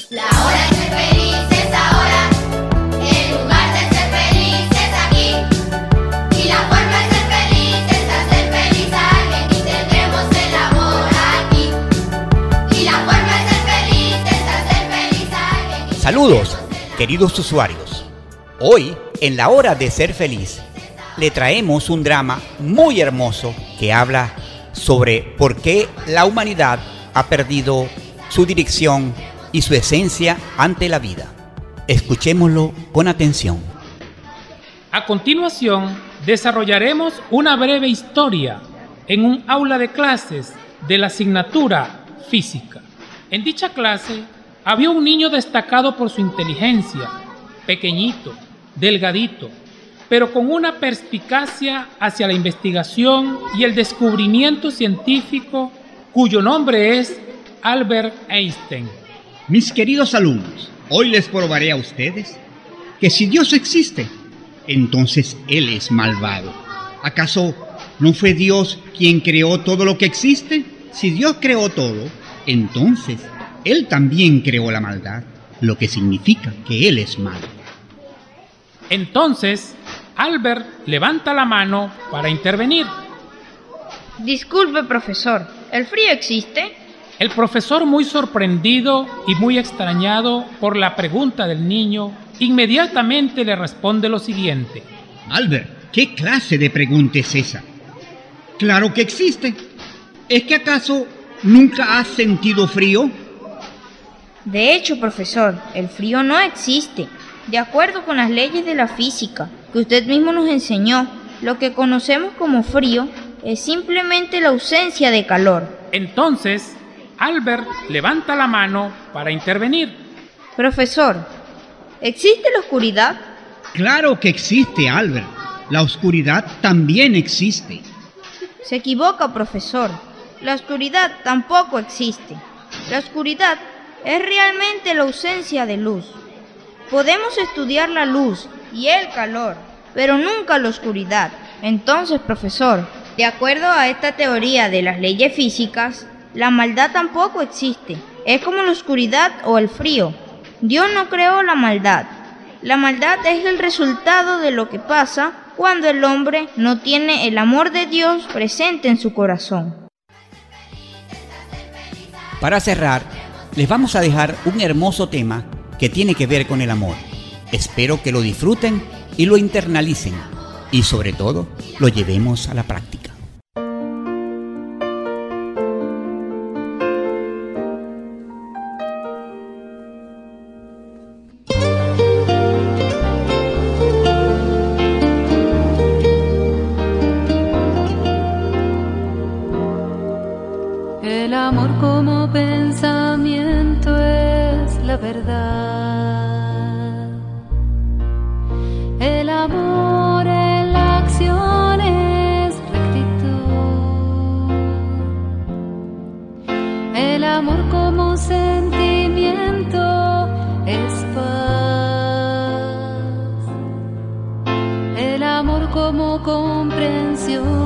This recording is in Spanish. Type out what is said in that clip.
La hora de ser feliz es ahora. El lugar de ser feliz es aquí. Y la forma de ser feliz es hacer feliz a alguien. Y tendremos el amor aquí. Y la forma de ser feliz es hacer feliz a alguien. Saludos, queridos usuarios. Hoy, en la hora de ser feliz, le traemos un drama muy hermoso que habla sobre por qué la humanidad ha perdido su dirección y su esencia ante la vida. Escuchémoslo con atención. A continuación, desarrollaremos una breve historia en un aula de clases de la asignatura física. En dicha clase había un niño destacado por su inteligencia, pequeñito, delgadito, pero con una perspicacia hacia la investigación y el descubrimiento científico, cuyo nombre es Albert Einstein. Mis queridos alumnos, hoy les probaré a ustedes que si Dios existe, entonces Él es malvado. ¿Acaso no fue Dios quien creó todo lo que existe? Si Dios creó todo, entonces Él también creó la maldad, lo que significa que Él es malo. Entonces, Albert levanta la mano para intervenir. Disculpe, profesor, ¿el frío existe? El profesor, muy sorprendido y muy extrañado por la pregunta del niño, inmediatamente le responde lo siguiente. Albert, ¿qué clase de pregunta es esa? ¡Claro que existe! ¿Es que acaso nunca has sentido frío? De hecho, profesor, el frío no existe. De acuerdo con las leyes de la física que usted mismo nos enseñó, lo que conocemos como frío es simplemente la ausencia de calor. Entonces, Albert levanta la mano para intervenir. Profesor, ¿existe la oscuridad? Claro que existe, Albert. La oscuridad también existe. Se equivoca, profesor. La oscuridad tampoco existe. La oscuridad es realmente la ausencia de luz. Podemos estudiar la luz y el calor, pero nunca la oscuridad. Entonces, profesor, de acuerdo a esta teoría de las leyes físicas, la maldad tampoco existe. Es como la oscuridad o el frío. Dios no creó la maldad. La maldad es el resultado de lo que pasa cuando el hombre no tiene el amor de Dios presente en su corazón. Para cerrar, les vamos a dejar un hermoso tema que tiene que ver con el amor. Espero que lo disfruten y lo internalicen y sobre todo lo llevemos a la práctica. El amor como pensamiento es la verdad. El amor en la acción es rectitud. El amor como sentimiento es paz. El amor como comprensión